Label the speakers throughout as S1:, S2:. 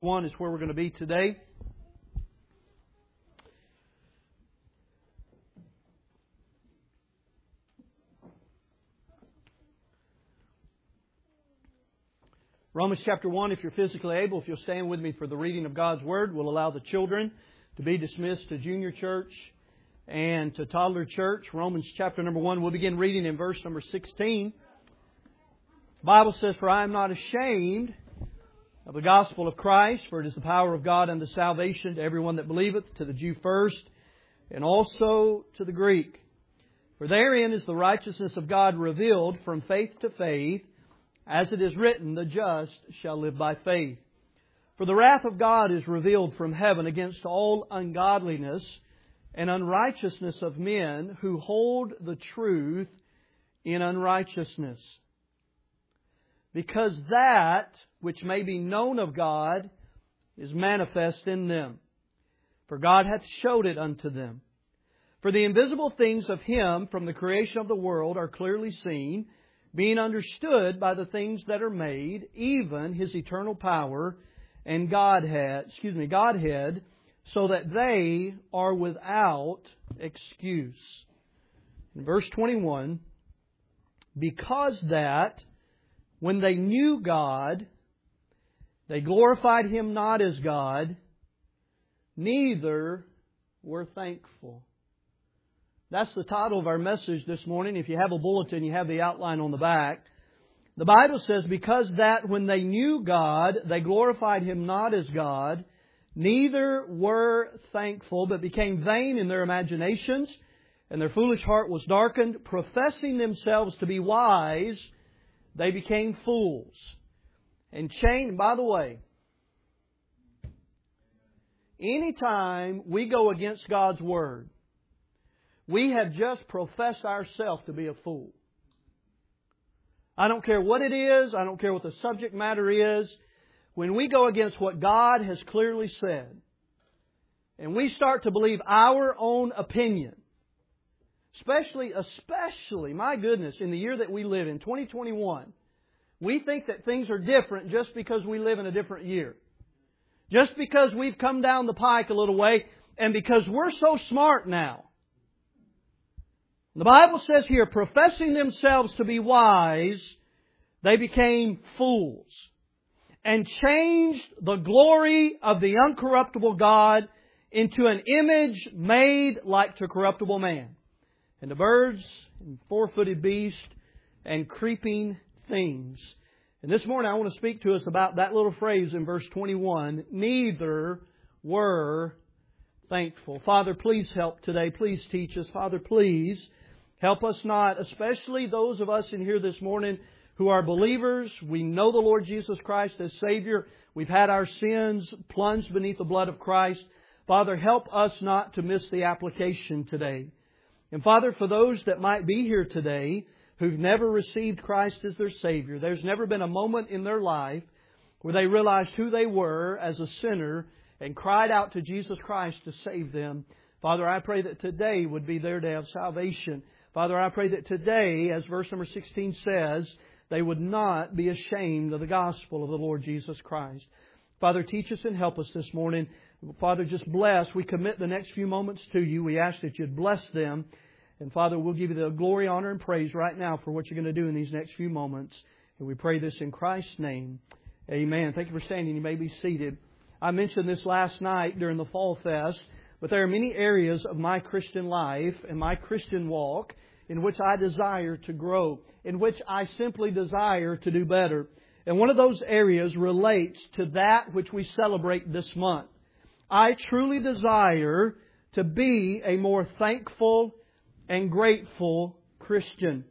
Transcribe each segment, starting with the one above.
S1: 1 is where we're going to be today. Romans chapter 1, if you're physically able, if you'll stand with me for the reading of God's Word, we'll allow the children to be dismissed to junior church and to toddler church. Romans chapter number 1, we'll begin reading in verse number 16. The Bible says, "For I am not ashamed of the gospel of Christ, for it is the power of God unto salvation to everyone that believeth, to the Jew first, and also to the Greek. For therein is the righteousness of God revealed from faith to faith, as it is written, the just shall live by faith. For the wrath of God is revealed from heaven against all ungodliness and unrighteousness of men who hold the truth in unrighteousness. Because that which may be known of God is manifest in them. For God hath showed it unto them. For the invisible things of Him from the creation of the world are clearly seen, being understood by the things that are made, even His eternal power and Godhead, so that they are without excuse." In verse 21, "Because that when they knew God, they glorified Him not as God, neither were thankful." That's the title of our message this morning. If you have a bulletin, you have the outline on the back. The Bible says, "Because that when they knew God, they glorified Him not as God, neither were thankful, but became vain in their imaginations, and their foolish heart was darkened. Professing themselves to be wise, they became fools." And by the way, anytime we go against God's Word, we have just professed ourselves to be a fool. I don't care what it is. I don't care what the subject matter is. When we go against what God has clearly said, and we start to believe our own opinion, especially, my goodness, in the year that we live in, 2021, we think that things are different just because we live in a different year. Just because we've come down the pike a little way, and because we're so smart now. The Bible says here, professing themselves to be wise, they became fools, and changed the glory of the uncorruptible God into an image made like to corruptible man, and to birds, and four-footed beasts, and creeping things. And this morning I want to speak to us about that little phrase in verse 21, "Neither were thankful." Father, please help today. Please teach us. Father, please help us not, especially those of us in here this morning who are believers. We know the Lord Jesus Christ as Savior. We've had our sins plunged beneath the blood of Christ. Father, help us not to miss the application today. And Father, for those that might be here today who've never received Christ as their Savior, there's never been a moment in their life where they realized who they were as a sinner and cried out to Jesus Christ to save them. Father, I pray that today would be their day of salvation. Father, I pray that today, as verse number 16 says, they would not be ashamed of the gospel of the Lord Jesus Christ. Father, teach us and help us this morning. Father, just bless. We commit the next few moments to You. We ask that You'd bless them. And Father, we'll give You the glory, honor, and praise right now for what You're going to do in these next few moments. And we pray this in Christ's name. Amen. Thank you for standing. You may be seated. I mentioned this last night during the Fall Fest, but there are many areas of my Christian life and my Christian walk in which I desire to grow, in which I simply desire to do better. And one of those areas relates to that which we celebrate this month. I truly desire to be a more thankful and grateful Christian.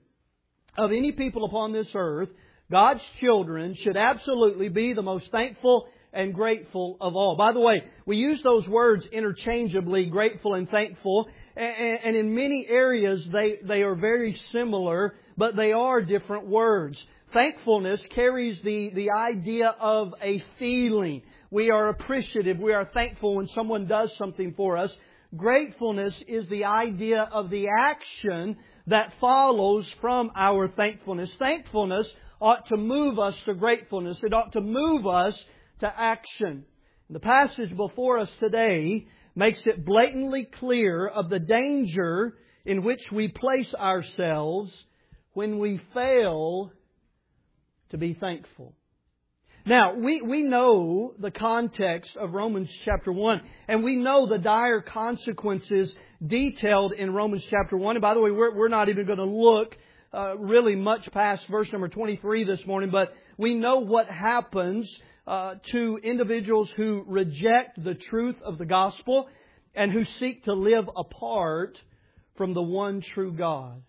S1: Of any people upon this earth, God's children should absolutely be the most thankful and grateful of all. By the way, we use those words interchangeably, grateful and thankful, and in many areas they are very similar, but they are different words. Thankfulness carries the idea of a feeling. We are appreciative, we are thankful when someone does something for us. Gratefulness is the idea of the action that follows from our thankfulness. Thankfulness ought to move us to gratefulness. It ought to move us to action. The passage before us today makes it blatantly clear of the danger in which we place ourselves when we fail to be thankful. Now, we know the context of Romans chapter 1, and we know the dire consequences detailed in Romans chapter 1. And by the way, we're not even going to look really much past verse number 23 this morning, but we know what happens to individuals who reject the truth of the gospel and who seek to live apart from the one true God.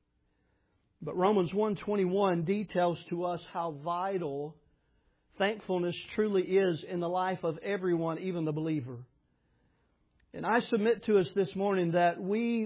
S1: But Romans 1:21 details to us how vital thankfulness truly is in the life of everyone, even the believer. And I submit to us this morning that we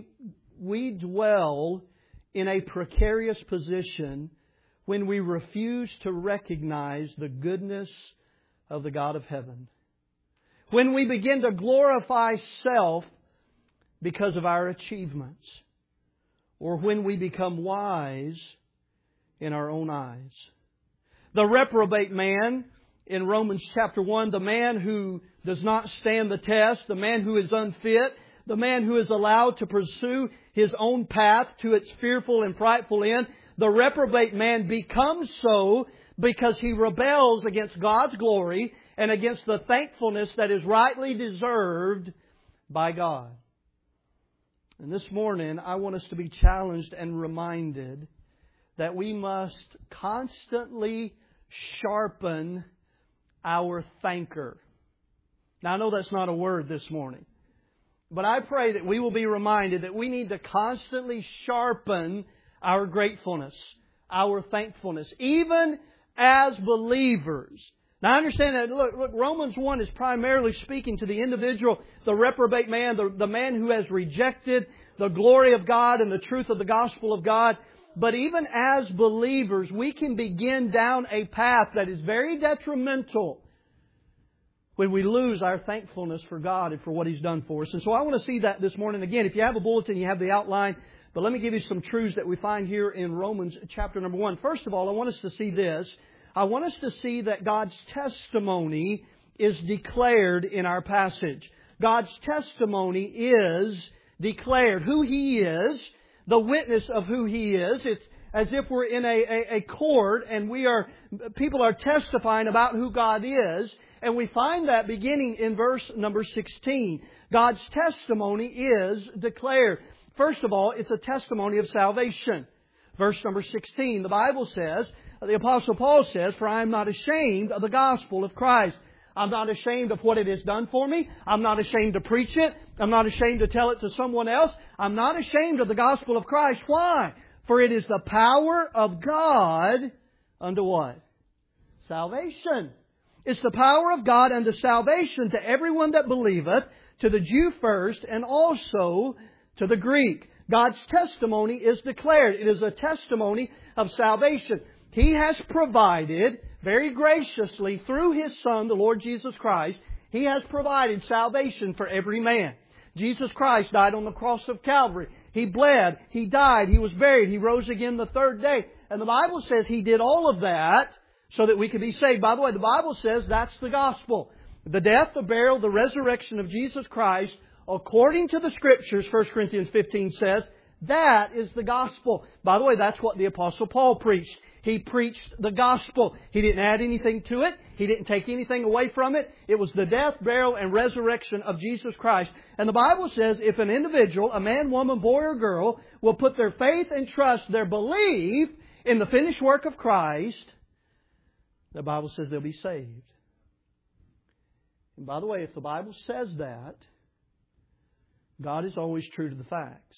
S1: dwell in a precarious position when we refuse to recognize the goodness of the God of heaven. When we begin to glorify self because of our achievements, or when we become wise in our own eyes. The reprobate man in Romans chapter 1, the man who does not stand the test, the man who is unfit, the man who is allowed to pursue his own path to its fearful and frightful end, the reprobate man becomes so because he rebels against God's glory and against the thankfulness that is rightly deserved by God. And this morning, I want us to be challenged and reminded that we must constantly sharpen our thanker. Now, I know that's not a word this morning, but I pray that we will be reminded that we need to constantly sharpen our gratefulness, our thankfulness, even as believers. Now, I understand that, look, Romans 1 is primarily speaking to the individual, the reprobate man, the man who has rejected the glory of God and the truth of the gospel of God. But even as believers, we can begin down a path that is very detrimental when we lose our thankfulness for God and for what He's done for us. And so I want to see that this morning. Again, if you have a bulletin, you have the outline. But let me give you some truths that we find here in Romans chapter number 1. First of all, I want us to see this. I want us to see that God's testimony is declared in our passage. God's testimony is declared. Who He is, the witness of who He is. It's as if we're in a court and people are testifying about who God is. And we find that beginning in verse number 16. God's testimony is declared. First of all, it's a testimony of salvation. Verse number 16, the Bible says, the Apostle Paul says, "For I am not ashamed of the gospel of Christ." I'm not ashamed of what it has done for me. I'm not ashamed to preach it. I'm not ashamed to tell it to someone else. I'm not ashamed of the gospel of Christ. Why? For it is the power of God unto what? Salvation. It's the power of God unto salvation to everyone that believeth, to the Jew first, and also to the Greek. God's testimony is declared. It is a testimony of salvation. He has provided, very graciously, through His Son, the Lord Jesus Christ, He has provided salvation for every man. Jesus Christ died on the cross of Calvary. He bled. He died. He was buried. He rose again the third day. And the Bible says He did all of that so that we could be saved. By the way, the Bible says that's the gospel. The death, the burial, the resurrection of Jesus Christ, according to the Scriptures, 1 Corinthians 15 says, that is the gospel. By the way, that's what the Apostle Paul preached. He preached the gospel. He didn't add anything to it. He didn't take anything away from it. It was the death, burial, and resurrection of Jesus Christ. And the Bible says if an individual, a man, woman, boy, or girl, will put their faith and trust, their belief in the finished work of Christ, the Bible says they'll be saved. And by the way, if the Bible says that, God is always true to the facts.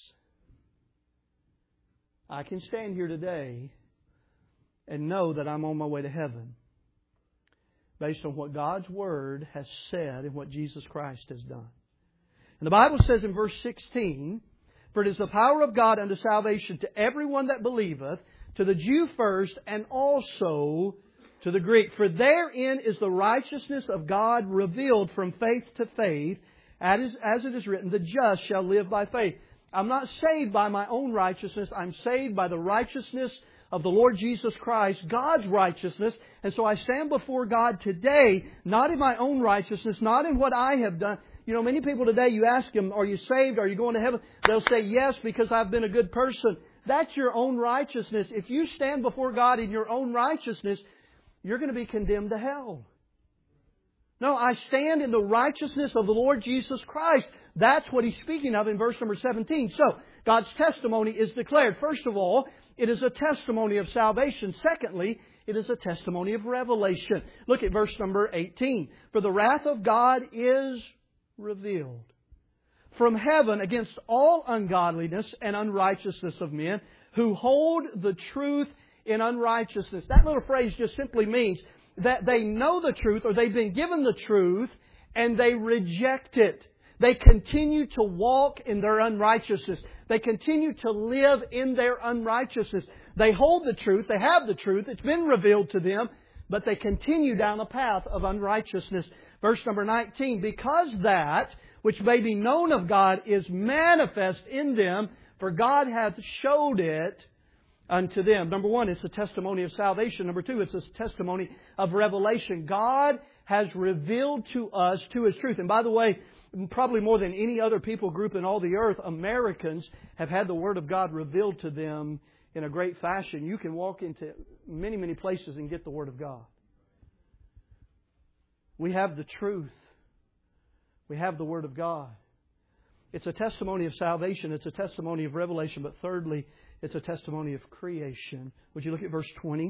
S1: I can stand here today and know that I'm on my way to heaven based on what God's Word has said and what Jesus Christ has done. And the Bible says in verse 16, "For it is the power of God unto salvation to everyone that believeth, to the Jew first, and also to the Greek. For therein is the righteousness of God revealed from faith to faith, as it is written, the just shall live by faith." I'm not saved by my own righteousness. I'm saved by the righteousness of the Lord Jesus Christ, God's righteousness. And so I stand before God today, not in my own righteousness, not in what I have done. You know, many people today, you ask them, are you saved? Are you going to heaven? They'll say, yes, because I've been a good person. That's your own righteousness. If you stand before God in your own righteousness, you're going to be condemned to hell. No, I stand in the righteousness of the Lord Jesus Christ. That's what He's speaking of in verse number 17. So, God's testimony is declared. First of all, it is a testimony of salvation. Secondly, it is a testimony of revelation. Look at verse number 18. For the wrath of God is revealed from heaven against all ungodliness and unrighteousness of men who hold the truth in unrighteousness. That little phrase just simply means that they know the truth, or they've been given the truth, and they reject it. They continue to walk in their unrighteousness. They continue to live in their unrighteousness. They hold the truth. They have the truth. It's been revealed to them, but they continue down a path of unrighteousness. Verse number 19, because that which may be known of God is manifest in them, for God hath showed it unto them. Number one, it's a testimony of salvation. Number two, it's a testimony of revelation. God has revealed to us to His truth. And by the way, probably more than any other people group in all the earth, Americans have had the Word of God revealed to them in a great fashion. You can walk into many, many places and get the Word of God. We have the truth. We have the Word of God. It's a testimony of salvation. It's a testimony of revelation. But thirdly, it's a testimony of creation. Would you look at verse 20?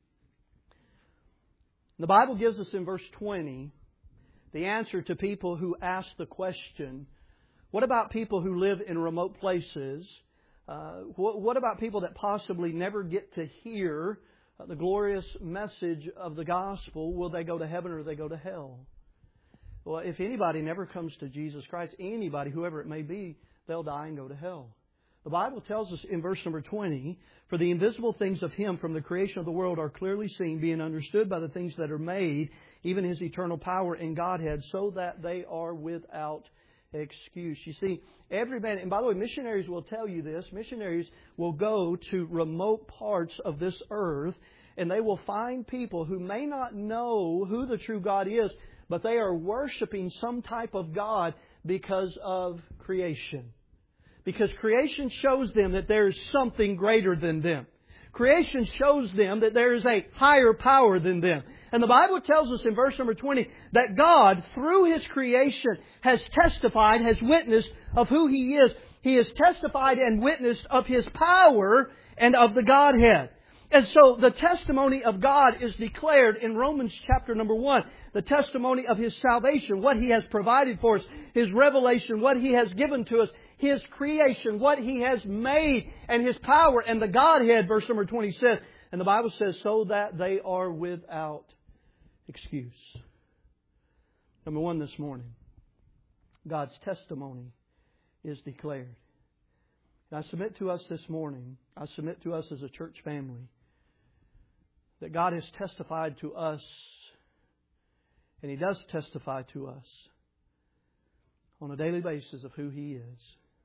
S1: The Bible gives us in verse 20 the answer to people who ask the question, what about people who live in remote places? What about people that possibly never get to hear the glorious message of the gospel? Will they go to heaven or will they go to hell? Well, if anybody never comes to Jesus Christ, anybody, whoever it may be, they'll die and go to hell. The Bible tells us in verse number 20, for the invisible things of Him from the creation of the world are clearly seen, being understood by the things that are made, even His eternal power and Godhead, so that they are without excuse. You see, every man, and by the way, missionaries will tell you this, missionaries will go to remote parts of this earth, and they will find people who may not know who the true God is, but they are worshiping some type of God because of creation. Because creation shows them that there is something greater than them. Creation shows them that there is a higher power than them. And the Bible tells us in verse number 20 that God, through His creation, has testified, has witnessed of who He is. He has testified and witnessed of His power and of the Godhead. And so the testimony of God is declared in Romans chapter number 1. The testimony of His salvation, what He has provided for us, His revelation, what He has given to us, His creation, what He has made, and His power and the Godhead, verse number 20 says. And the Bible says, so that they are without excuse. Number one this morning, God's testimony is declared. And I submit to us this morning, I submit to us as a church family, that God has testified to us, and He does testify to us on a daily basis of who He is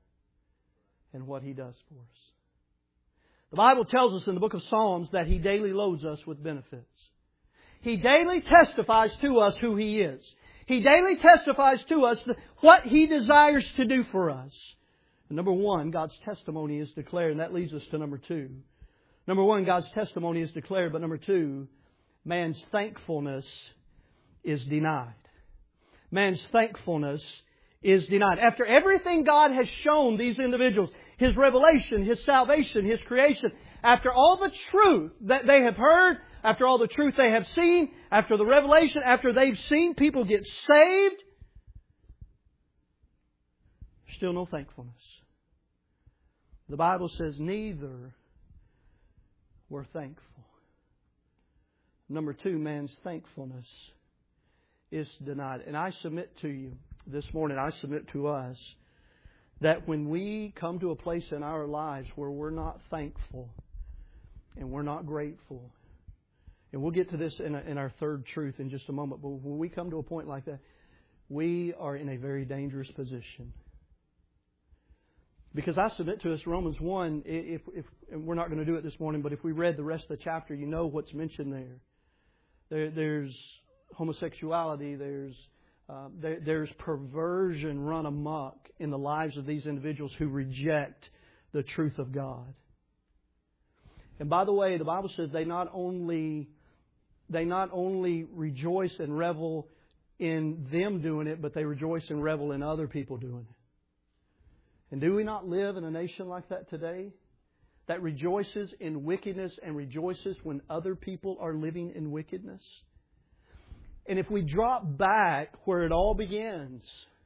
S1: and what He does for us. The Bible tells us in the book of Psalms that He daily loads us with benefits. He daily testifies to us who He is. He daily testifies to us what He desires to do for us. And number one, God's testimony is declared, and that leads us to number two. Number one, God's testimony is declared, but number two, man's thankfulness is denied. Man's thankfulness is denied. After everything God has shown these individuals, His revelation, His salvation, His creation, after all the truth that they have heard, after all the truth they have seen, after the revelation, after they've seen people get saved, still no thankfulness. The Bible says neither were thankful. Number two, man's thankfulness is denied. And I submit to you this morning, I submit to us, that when we come to a place in our lives where we're not thankful and we're not grateful, and we'll get to this in our third truth in just a moment, but when we come to a point like that, we are in a very dangerous position. Because I submit to us Romans 1, if and we're not going to do it this morning, but if we read the rest of the chapter, you know what's mentioned there. There's homosexuality, there's perversion run amok in the lives of these individuals who reject the truth of God. And by the way, the Bible says they not only rejoice and revel in them doing it, but they rejoice and revel in other people doing it. And do we not live in a nation like that today? That rejoices in wickedness and rejoices when other people are living in wickedness? And if we drop back where it all begins,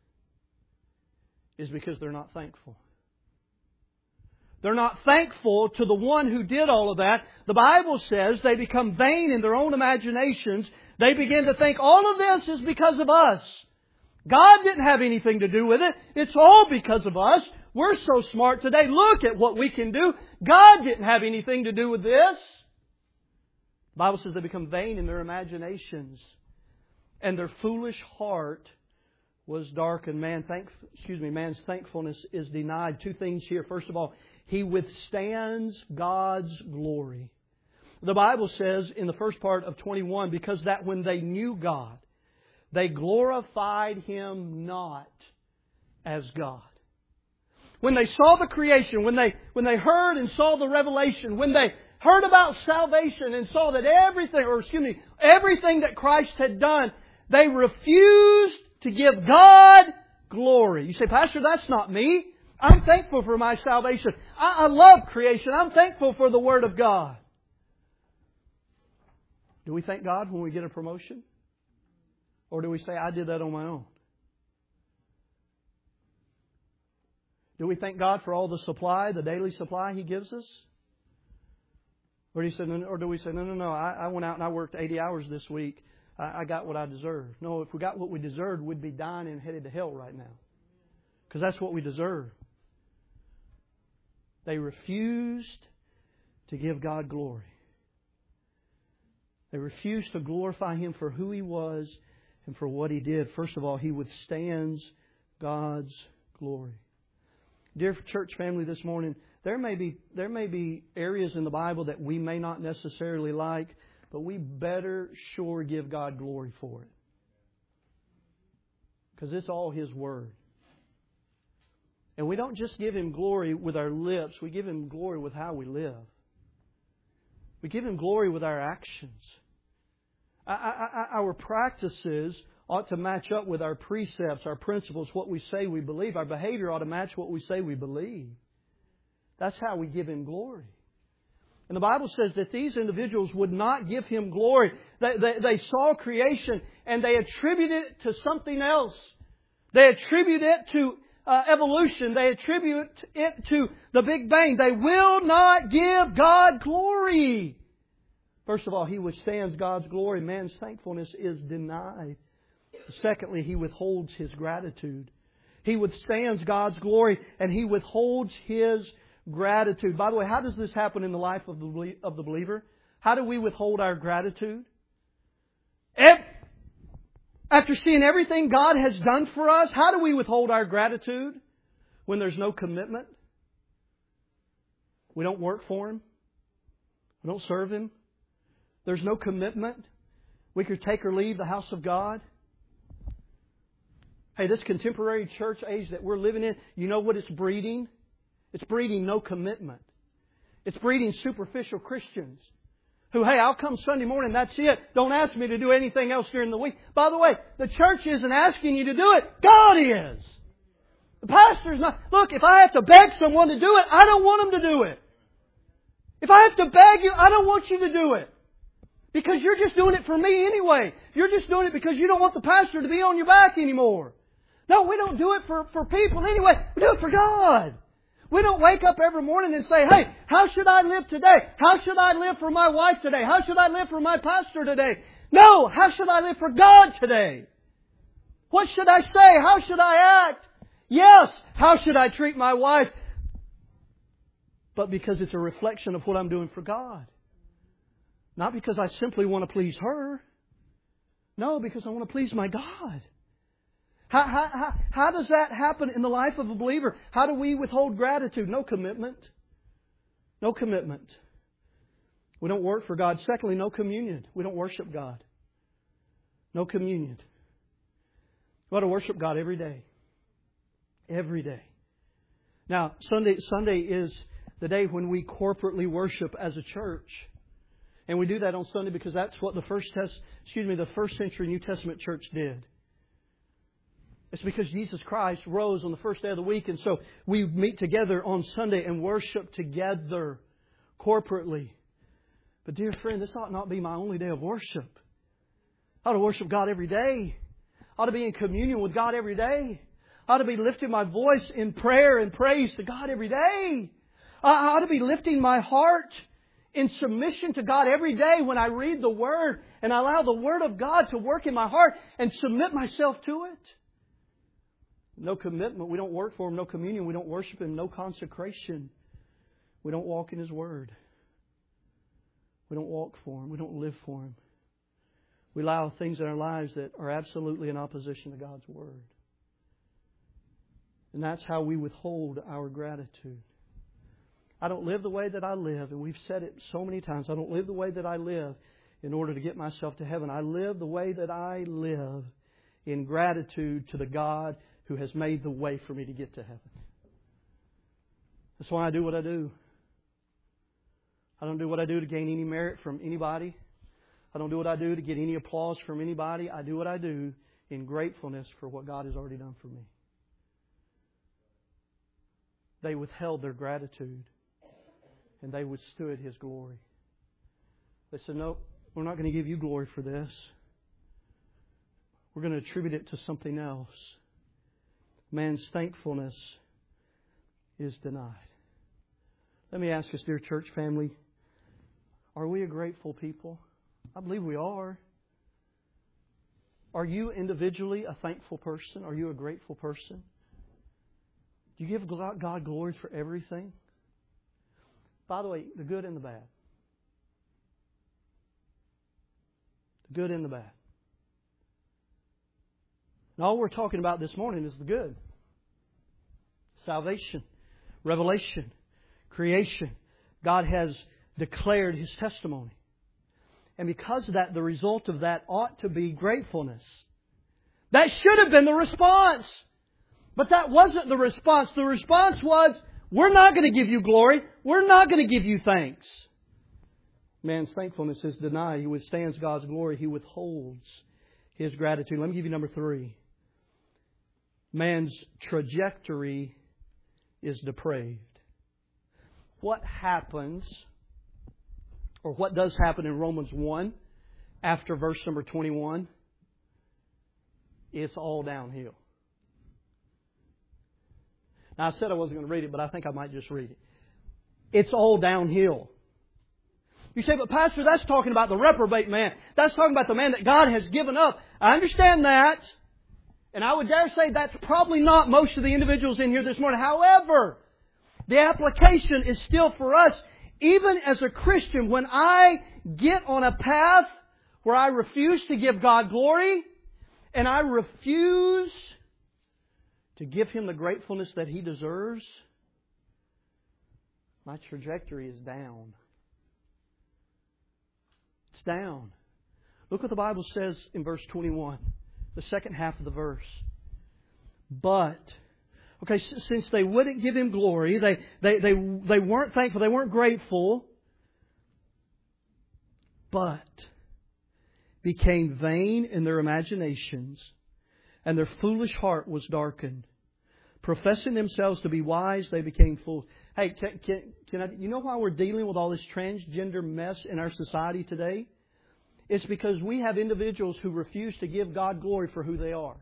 S1: is because they're not thankful. They're not thankful to the one who did all of that. The Bible says they become vain in their own imaginations. They begin to think all of this is because of us. God didn't have anything to do with it. It's all because of us. We're so smart today. Look at what we can do. God didn't have anything to do with this. The Bible says they become vain in their imaginations. And their foolish heart was darkened. Man's thankfulness is denied. Two things here. First of all, he withstands God's glory. The Bible says in the first part of 21, because that when they knew God, they glorified Him not as God. When they saw the creation, when they heard and saw the revelation, when they heard about salvation and saw that everything that Christ had done, they refused to give God glory. You say, Pastor, that's not me. I'm thankful for my salvation. I love creation. I'm thankful for the Word of God. Do we thank God when we get a promotion? Or do we say, I did that on my own? Do we thank God for all the supply, the daily supply He gives us? Or do we say, no, I went out and I worked 80 hours this week. I got what I deserved. No, if we got what we deserved, we'd be dying and headed to hell right now. Because that's what we deserve. They refused to give God glory. They refused to glorify Him for who He was and for what He did. First of all, He withstands God's glory. Dear church family, this morning, there may be areas in the Bible that we may not necessarily like, but we better sure give God glory for it. Because it's all His Word. And we don't just give Him glory with our lips, we give Him glory with how we live. We give Him glory with our actions. Our practices ought to match up with our precepts, our principles, what we say we believe. Our behavior ought to match what we say we believe. That's how we give Him glory. And the Bible says that these individuals would not give Him glory. They saw creation and they attributed it to something else. They attribute it to evolution. They attribute it to the Big Bang. They will not give God glory. First of all, He withstands God's glory. Man's thankfulness is denied. Secondly, He withholds His gratitude. He withstands God's glory and He withholds His gratitude. By the way, how does this happen in the life of the believer? How do we withhold our gratitude? After seeing everything God has done for us, how do we withhold our gratitude? When there's no commitment. We don't work for Him. We don't serve Him. There's no commitment. We could take or leave the house of God. Hey, this contemporary church age that we're living in, you know what it's breeding? It's breeding no commitment. It's breeding superficial Christians who, hey, I'll come Sunday morning, that's it. Don't ask me to do anything else during the week. By the way, the church isn't asking you to do it. God is. The pastor's not. Look, if I have to beg someone to do it, I don't want them to do it. If I have to beg you, I don't want you to do it. Because you're just doing it for me anyway. You're just doing it because you don't want the pastor to be on your back anymore. No, we don't do it for people anyway. We do it for God. We don't wake up every morning and say, hey, how should I live today? How should I live for my wife today? How should I live for my pastor today? No, how should I live for God today? What should I say? How should I act? Yes, how should I treat my wife? But because it's a reflection of what I'm doing for God. Not because I simply want to please her. No, because I want to please my God. How does that happen in the life of a believer? How do we withhold gratitude? No commitment. No commitment. We don't work for God. Secondly, no communion. We don't worship God. No communion. We ought to worship God every day. Every day. Now, Sunday is the day when we corporately worship as a church. And we do that on Sunday because that's what the first century New Testament church did. It's because Jesus Christ rose on the first day of the week, and so we meet together on Sunday and worship together corporately. But dear friend, this ought not be my only day of worship. I ought to worship God every day. I ought to be in communion with God every day. I ought to be lifting my voice in prayer and praise to God every day. I ought to be lifting my heart in submission to God every day when I read the Word and I allow the Word of God to work in my heart and submit myself to it. No commitment. We don't work for Him. No communion. We don't worship Him. No consecration. We don't walk in His Word. We don't walk for Him. We don't live for Him. We allow things in our lives that are absolutely in opposition to God's Word. And that's how we withhold our gratitude. I don't live the way that I live, and we've said it so many times. I don't live the way that I live in order to get myself to heaven. I live the way that I live in gratitude to the God who has made the way for me to get to heaven. That's why I do what I do. I don't do what I do to gain any merit from anybody. I don't do what I do to get any applause from anybody. I do what I do in gratefulness for what God has already done for me. They withheld their gratitude, and they withstood His glory. They said, no, we're not going to give you glory for this. We're going to attribute it to something else. Man's thankfulness is denied. Let me ask us, dear church family, are we a grateful people? I believe we are. Are you individually a thankful person? Are you a grateful person? Do you give God glory for everything? By the way, the good and the bad. The good and the bad. And all we're talking about this morning is the good. Salvation, revelation, creation. God has declared His testimony. And because of that, the result of that ought to be gratefulness. That should have been the response. But that wasn't the response. The response was, we're not going to give you glory. We're not going to give you thanks. Man's thankfulness is denied. He withstands God's glory. He withholds His gratitude. Let me give you number 3. Man's trajectory is depraved. What happens, or what does happen in Romans 1 after verse number 21? It's all downhill. Now, I said I wasn't going to read it, but I think I might just read it. It's all downhill. You say, but Pastor, that's talking about the reprobate man. That's talking about the man that God has given up. I understand that. And I would dare say that's probably not most of the individuals in here this morning. However, the application is still for us. Even as a Christian, when I get on a path where I refuse to give God glory, and I refuse to give Him the gratefulness that He deserves, my trajectory is down. It's down. Look what the Bible says in verse 21, the second half of the verse. But, okay, since they wouldn't give Him glory, they weren't thankful, they weren't grateful, but became vain in their imaginations, and their foolish heart was darkened. Professing themselves to be wise, they became fools. Hey, you know why we're dealing with all this transgender mess in our society today? It's because we have individuals who refuse to give God glory for who they are.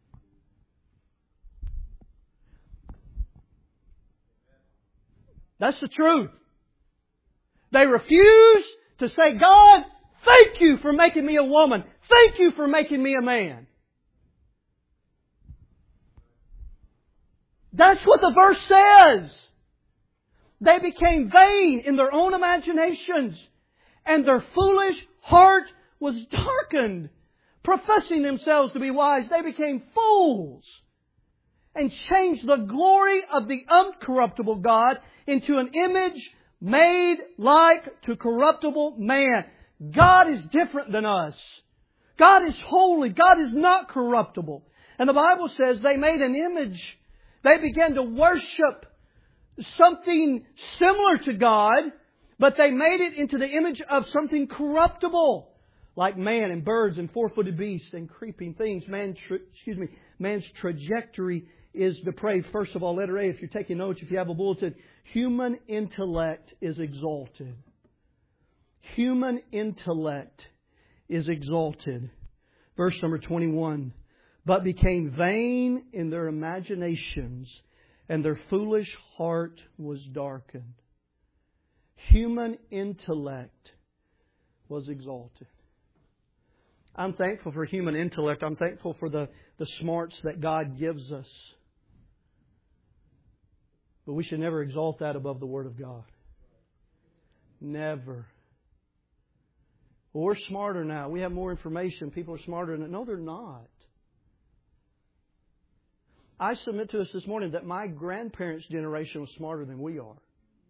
S1: That's the truth. They refuse to say, God, thank you for making me a woman. Thank you for making me a man. That's what the verse says. They became vain in their own imaginations, and their foolish heart was darkened. professing themselves to be wise, they became fools and changed the glory of the uncorruptible God into an image made like to corruptible man. God is different than us. God is holy. God is not corruptible. And the Bible says they made an image. They began to worship something similar to God, but they made it into the image of something corruptible, like man and birds and four-footed beasts and creeping things. Man's trajectory is depraved. First of all, letter A, if you're taking notes, if you have a bulletin, human intellect is exalted. Human intellect is exalted. Verse number 21. But became vain in their imaginations, and their foolish heart was darkened. Human intellect was exalted. I'm thankful for human intellect. I'm thankful for the smarts that God gives us. But we should never exalt that above the Word of God. Never. Well, we're smarter now. We have more information. People are smarter than it. No, they're not. I submit to us this morning that my grandparents' generation was smarter than we are.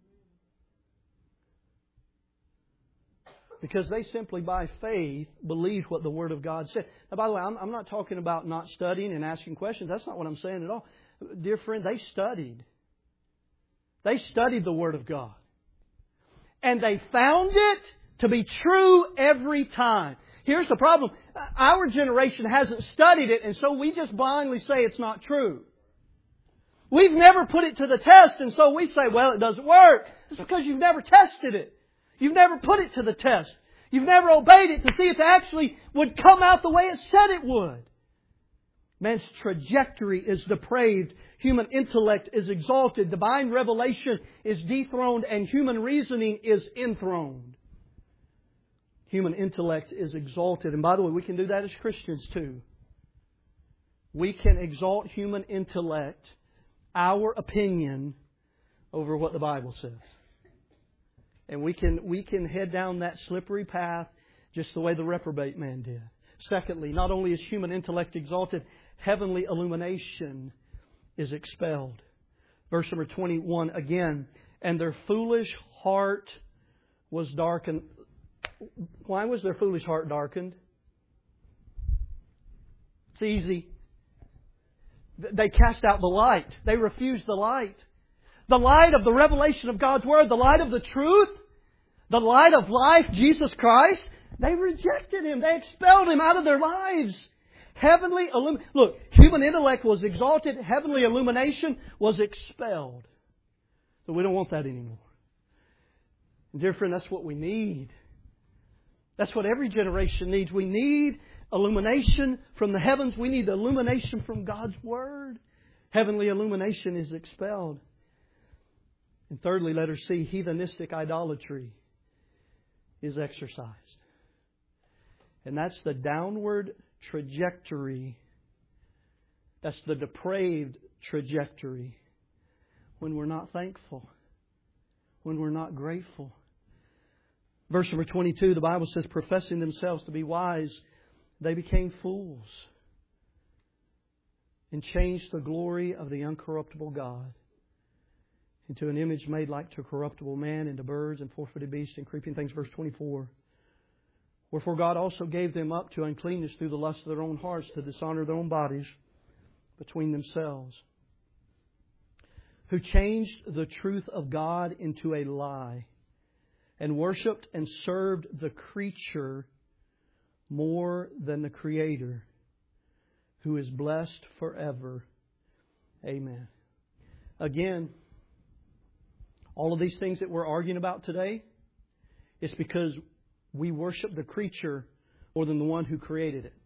S1: Because they simply by faith believed what the Word of God said. Now, by the way, I'm not talking about not studying and asking questions. That's not what I'm saying at all. Dear friend, they studied. They studied the Word of God. And they found it to be true every time. Here's the problem. Our generation hasn't studied it, and so we just blindly say it's not true. We've never put it to the test, and so we say, well, it doesn't work. It's because you've never tested it. You've never put it to the test. You've never obeyed it to see if it actually would come out the way it said it would. Man's trajectory is depraved. Human intellect is exalted. Divine revelation is dethroned, and human reasoning is enthroned. Human intellect is exalted. And by the way, we can do that as Christians too. We can exalt human intellect, our opinion, over what the Bible says. And we can head down that slippery path just the way the reprobate man did. Secondly, not only is human intellect exalted, heavenly illumination is expelled. Verse number 21 again. And their foolish heart was darkened. Why was their foolish heart darkened? It's easy. They cast out the light. They refused the light. The light of the revelation of God's Word, the light of the truth, the light of life, Jesus Christ. They rejected Him. They expelled Him out of their lives. Heavenly illumination. Look, human intellect was exalted. Heavenly illumination was expelled. So we don't want that anymore. And dear friend, that's what we need. That's what every generation needs. We need illumination from the heavens. We need illumination from God's Word. Heavenly illumination is expelled. And thirdly, letter C, heathenistic idolatry is exercised. And that's the downward trajectory. That's the depraved trajectory. When we're not thankful. When we're not grateful. Verse number 22, the Bible says, professing themselves to be wise, they became fools and changed the glory of the uncorruptible God into an image made like to a corruptible man, into birds and four-footed beasts and creeping things. Verse 24. Wherefore God also gave them up to uncleanness through the lust of their own hearts, to dishonor their own bodies between themselves, who changed the truth of God into a lie, and worshipped and served the creature more than the Creator, who is blessed forever. Amen. Again, all of these things that we're arguing about today, it's because we worship the creature more than the one who created it.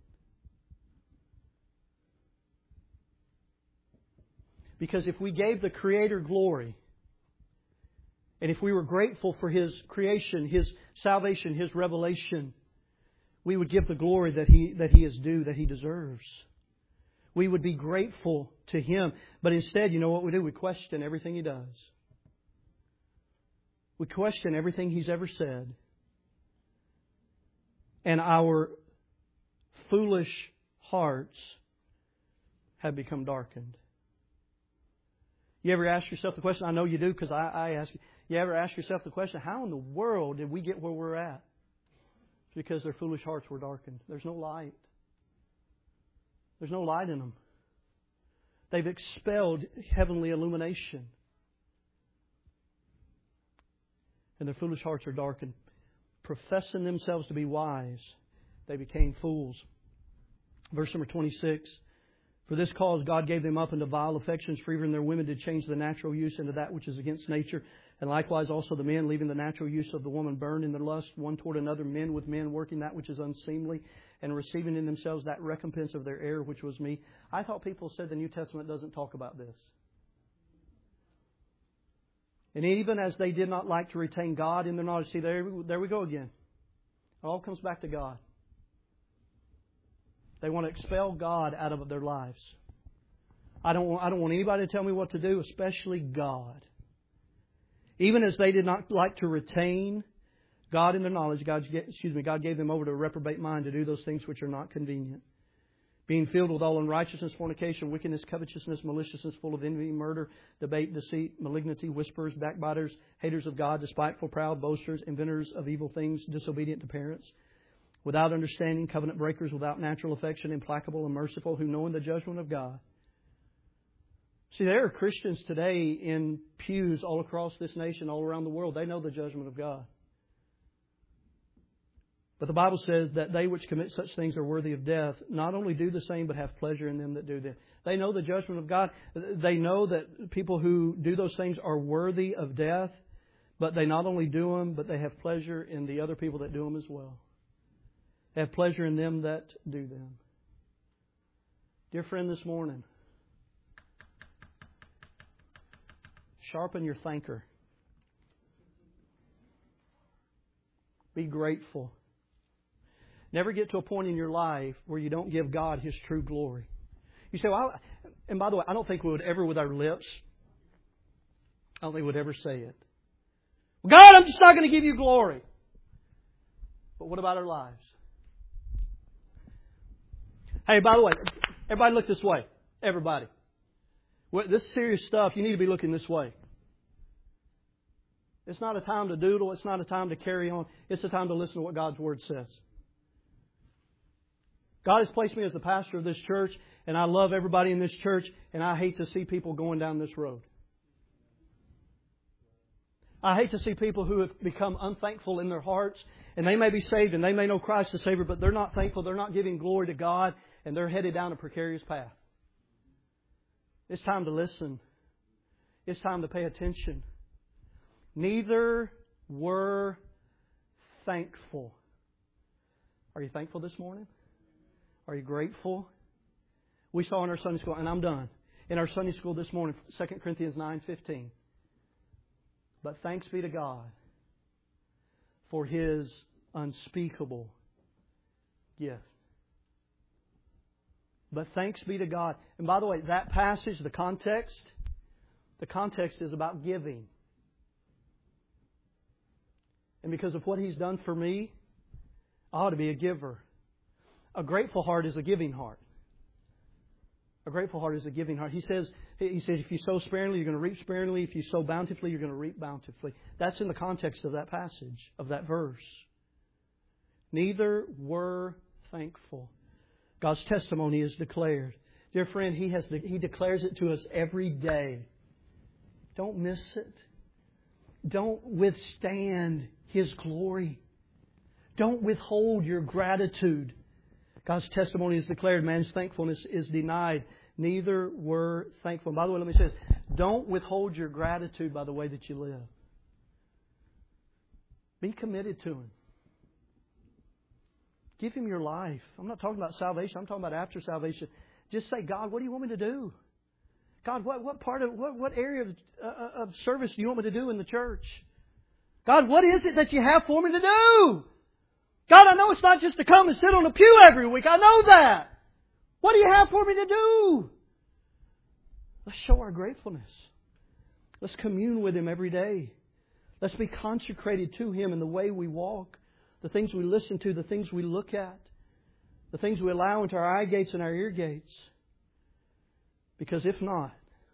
S1: Because if we gave the Creator glory, and if we were grateful for His creation, His salvation, His revelation, we would give the glory that He is due, that He deserves. We would be grateful to Him. But instead, you know what we do? We question everything He does. We question everything He's ever said. And our foolish hearts have become darkened. You ever ask yourself the question? I know you do because I ask you. You ever ask yourself the question, how in the world did we get where we're at? It's because their foolish hearts were darkened. There's no light. There's no light in them. They've expelled heavenly illumination. And their foolish hearts are darkened. Professing themselves to be wise, they became fools. Verse number 26. For this cause God gave them up into vile affections, for even their women did change the natural use into that which is against nature. And likewise also the men, leaving the natural use of the woman, burned in their lust one toward another, men with men, working that which is unseemly, and receiving in themselves that recompense of their error, which was me. I thought people said the New Testament doesn't talk about this. And even as they did not like to retain God in their knowledge, see, there we go again. It all comes back to God. They want to expel God out of their lives. I don't want anybody to tell me what to do, especially God. Even as they did not like to retain God in their knowledge, God gave them over to a reprobate mind to do those things which are not convenient. Being filled with all unrighteousness, fornication, wickedness, covetousness, maliciousness, full of envy, murder, debate, deceit, malignity, whisperers, backbiters, haters of God, despiteful, proud, boasters, inventors of evil things, disobedient to parents, without understanding, covenant breakers, without natural affection, implacable and merciful, who knowing the judgment of God. See, there are Christians today in pews all across this nation, all around the world. They know the judgment of God. But the Bible says that they which commit such things are worthy of death. Not only do the same, but have pleasure in them that do them. They know the judgment of God. They know that people who do those things are worthy of death. But they not only do them, but they have pleasure in the other people that do them as well. They have pleasure in them that do them. Dear friend, this morning, sharpen your thinker. Be grateful. Never get to a point in your life where you don't give God His true glory. You say, well, and by the way, I don't think we would ever with our lips, I don't think we would ever say it. Well, God, I'm just not going to give you glory. But what about our lives? Hey, by the way, everybody look this way. Everybody. This is serious stuff. You need to be looking this way. It's not a time to doodle. It's not a time to carry on. It's a time to listen to what God's Word says. God has placed me as the pastor of this church, and I love everybody in this church, and I hate to see people going down this road. I hate to see people who have become unthankful in their hearts, and they may be saved, and they may know Christ as Savior, but they're not thankful, they're not giving glory to God, and they're headed down a precarious path. It's time to listen. It's time to pay attention. Neither were thankful. Are you thankful this morning? Are you grateful? We saw in our Sunday school, and I'm done, in our Sunday school this morning, 2 Corinthians 9:15. But thanks be to God for His unspeakable gift. But thanks be to God. And by the way, that passage, the context is about giving. And because of what He's done for me, I ought to be a giver. A grateful heart is a giving heart. A grateful heart is a giving heart. He says, if you sow sparingly, you're going to reap sparingly. If you sow bountifully, you're going to reap bountifully. That's in the context of that passage, of that verse. Neither were thankful. God's testimony is declared. Dear friend, He declares it to us every day. Don't miss it. Don't withstand His glory. Don't withhold your gratitude. God's testimony is declared. Man's thankfulness is denied. Neither were thankful. And by the way, let me say this. Don't withhold your gratitude by the way that you live. Be committed to Him. Give Him your life. I'm not talking about salvation. I'm talking about after salvation. Just say, God, what do you want me to do? God, what area of service do you want me to do in the church? God, what is it that you have for me to do? God, I know it's not just to come and sit on a pew every week. I know that. What do you have for me to do? Let's show our gratefulness. Let's commune with Him every day. Let's be consecrated to Him in the way we walk, the things we listen to, the things we look at, the things we allow into our eye gates and our ear gates. Because if not,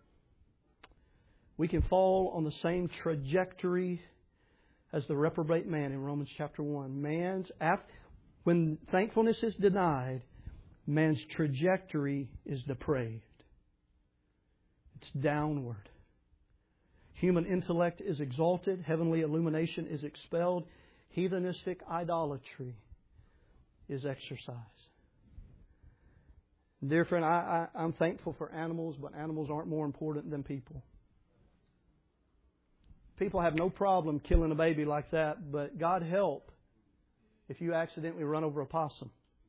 S1: we can fall on the same trajectory as the reprobate man in Romans chapter 1. When thankfulness is denied, man's trajectory is depraved. It's downward. Human intellect is exalted. Heavenly illumination is expelled. Heathenistic idolatry is exercised. Dear friend, I'm thankful for animals, but animals aren't more important than people. People have no problem killing a baby like that, but God help if you accidentally run over a possum.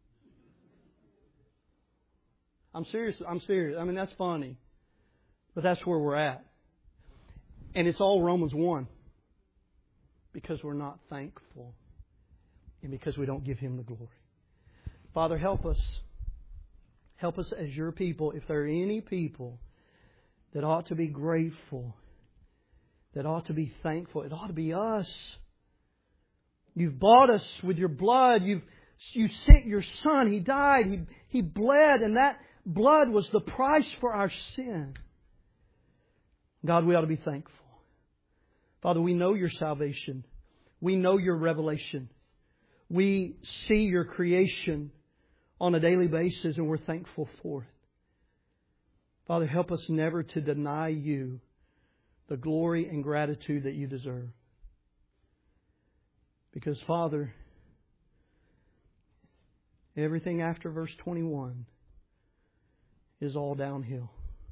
S1: I'm serious. I mean, that's funny. But that's where we're at. And it's all Romans 1. Because we're not thankful. And because we don't give Him the glory. Father, help us. Help us as Your people. If there are any people that ought to be grateful, that ought to be thankful, it ought to be us. You've bought us with Your blood. You sent Your Son. He died. He bled. And that blood was the price for our sin. God, we ought to be thankful. Father, we know Your salvation. We know Your revelation. We see Your creation on a daily basis and we're thankful for it. Father, help us never to deny You the glory and gratitude that You deserve. Because, Father, everything after verse 21 is all downhill.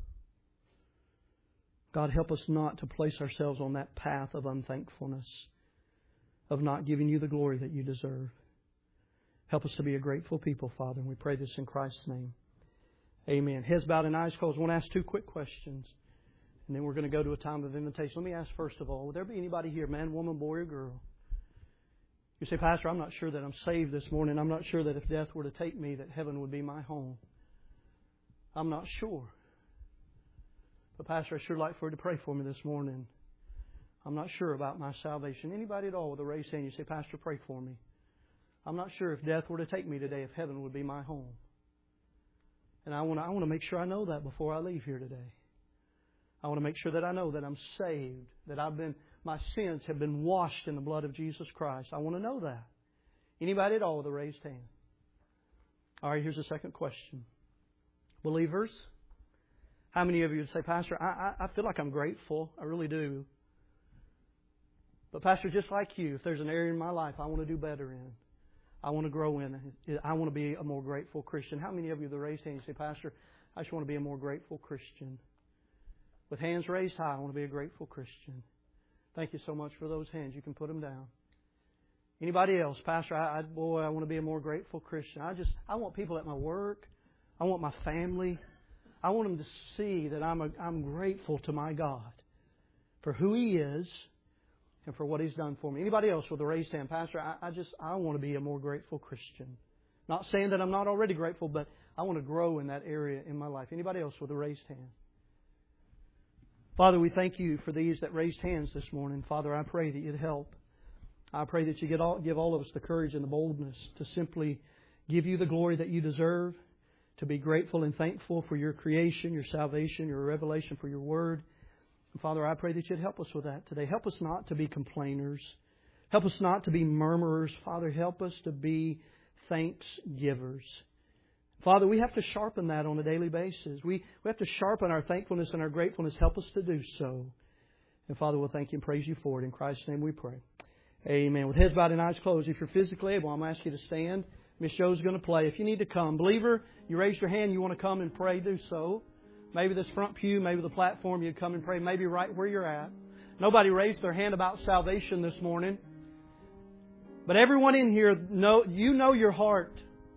S1: God, help us not to place ourselves on that path of unthankfulness, of not giving You the glory that You deserve. Help us to be a grateful people, Father, and we pray this in Christ's name. Amen. Heads bowed and eyes closed. I want to ask 2 quick questions, and then we're going to go to a time of invitation. Let me ask first of all, would there be anybody here, man, woman, boy, or girl? You say, Pastor, I'm not sure that I'm saved this morning. I'm not sure that if death were to take me, that heaven would be my home. I'm not sure. But Pastor, I sure like for you to pray for me this morning. I'm not sure about my salvation. Anybody at all with a raised hand, you say, Pastor, pray for me. I'm not sure if death were to take me today, if heaven would be my home. And I want to make sure I know that before I leave here today. I want to make sure that I know that I'm saved, that my sins have been washed in the blood of Jesus Christ. I want to know that. Anybody at all with a raised hand? All right, here's the second question. Believers, how many of you would say, Pastor, I feel like I'm grateful. I really do. But Pastor, just like you, if there's an area in my life I want to do better in, I want to grow in, I want to be a more grateful Christian. How many of you with a raised hand say, Pastor, I just want to be a more grateful Christian? With hands raised high, I want to be a grateful Christian. Thank you so much for those hands. You can put them down. Anybody else? Pastor, I want to be a more grateful Christian. I want people at my work. I want my family. I want them to see that I'm grateful to my God for who He is and for what He's done for me. Anybody else with a raised hand? Pastor, I want to be a more grateful Christian. Not saying that I'm not already grateful, but I want to grow in that area in my life. Anybody else with a raised hand? Father, we thank You for these that raised hands this morning. Father, I pray that You'd help. I pray that You give all of us the courage and the boldness to simply give You the glory that You deserve, to be grateful and thankful for Your creation, Your salvation, Your revelation for Your Word. And Father, I pray that You'd help us with that today. Help us not to be complainers. Help us not to be murmurers. Father, help us to be thanksgivers. Father, we have to sharpen that on a daily basis. We have to sharpen our thankfulness and our gratefulness. Help us to do so. And Father, we'll thank You and praise You for it. In Christ's name we pray. Amen. With heads bowed and eyes closed, if you're physically able, I'm going to ask you to stand. Miss Joe's going to play. If you need to come, believer, you raised your hand, you want to come and pray, do so. Maybe this front pew, maybe the platform, you'd come and pray, maybe right where you're at. Nobody raised their hand about salvation this morning. But everyone in here, you know your heart.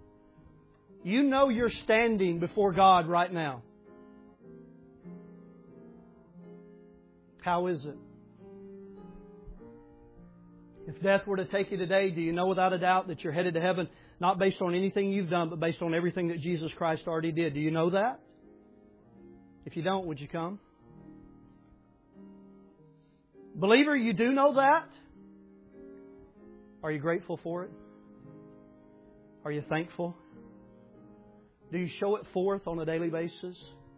S1: You know you're standing before God right now. How is it? If death were to take you today, do you know without a doubt that you're headed to heaven, not based on anything you've done, but based on everything that Jesus Christ already did? Do you know that? If you don't, would you come? Believer, you do know that? Are you grateful for it? Are you thankful? Do you show it forth on a daily basis?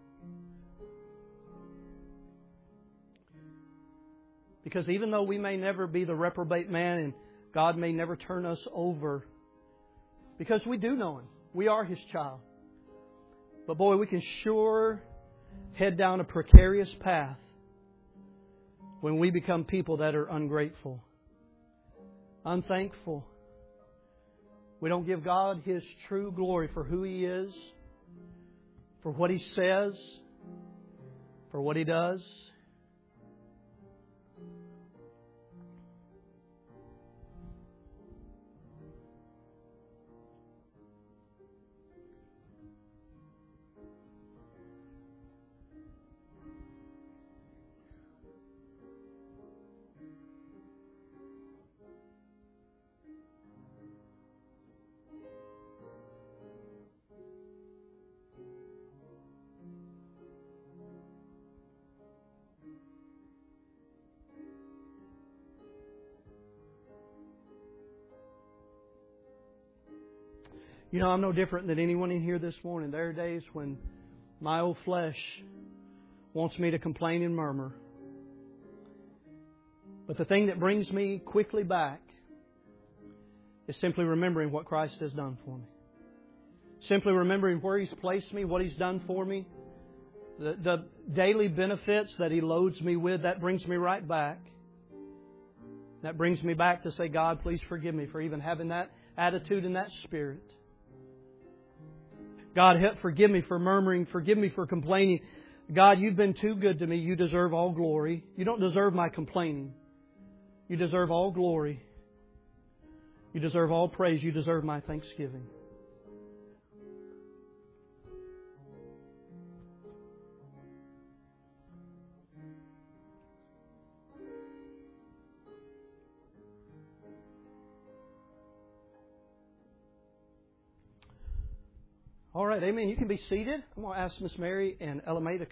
S1: Because even though we may never be the reprobate man and God may never turn us over, because we do know Him. We are His child. But boy, we can sure head down a precarious path when we become people that are ungrateful, unthankful. We don't give God His true glory for who He is, for what He says, for what He does. You know, I'm no different than anyone in here this morning. There are days when my old flesh wants me to complain and murmur. But the thing that brings me quickly back is simply remembering what Christ has done for me. Simply remembering where He's placed me, what He's done for me. The daily benefits that He loads me with, that brings me right back. That brings me back to say, God, please forgive me for even having that attitude and that spirit. God, forgive me for murmuring. Forgive me for complaining. God, You've been too good to me. You deserve all glory. You don't deserve my complaining. You deserve all glory. You deserve all praise. You deserve my thanksgiving. All right, amen. You can be seated. I'm going to ask Miss Mary and Ella May to